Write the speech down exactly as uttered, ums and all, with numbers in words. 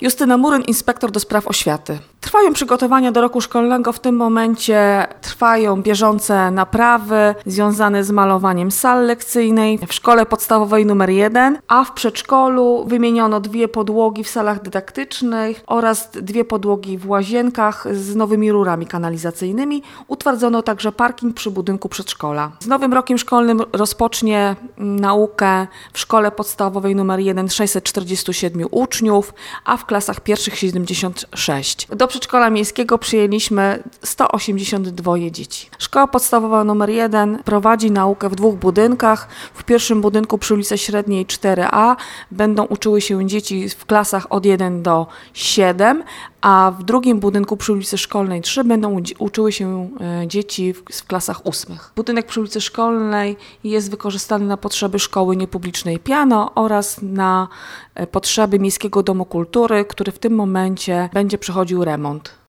Justyna Muryn, inspektor do spraw oświaty. Trwają przygotowania do roku szkolnego. W tym momencie trwają bieżące naprawy związane z malowaniem sal lekcyjnej w szkole podstawowej numer jeden, a w przedszkolu wymieniono dwie podłogi w salach dydaktycznych oraz dwie podłogi w łazienkach z nowymi rurami kanalizacyjnymi. Utwardzono także parking przy budynku przedszkola. Z nowym rokiem szkolnym rozpocznie naukę w szkole podstawowej numer jeden sześćset czterdzieści siedem uczniów, a w klasach pierwszych siedemdziesiąt sześć. Do przedszkola miejskiego przyjęliśmy sto osiemdziesiąt dwa dzieci. Szkoła podstawowa nr jeden prowadzi naukę w dwóch budynkach. W pierwszym budynku przy ulicy Średniej cztery a będą uczyły się dzieci w klasach od jeden do siedem, a w drugim budynku przy ulicy Szkolnej trzy będą uczyły się dzieci w, w klasach ósmych. Budynek przy ulicy Szkolnej jest wykorzystany na potrzeby szkoły niepublicznej Piano oraz na potrzeby Miejskiego Domu Kultury, który w tym momencie będzie przechodził remont.